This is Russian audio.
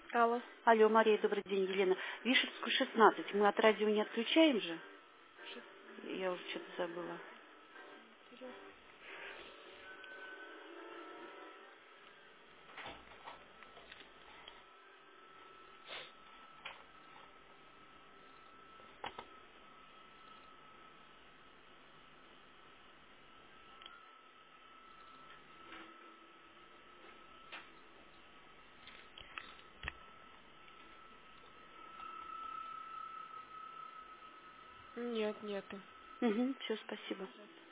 Алло. Алло, Мария, добрый день, Елена. Вишерскую, 16. Мы от радио не отключаем же? Я уже что-то забыла. Нет, нету. Угу, все, спасибо.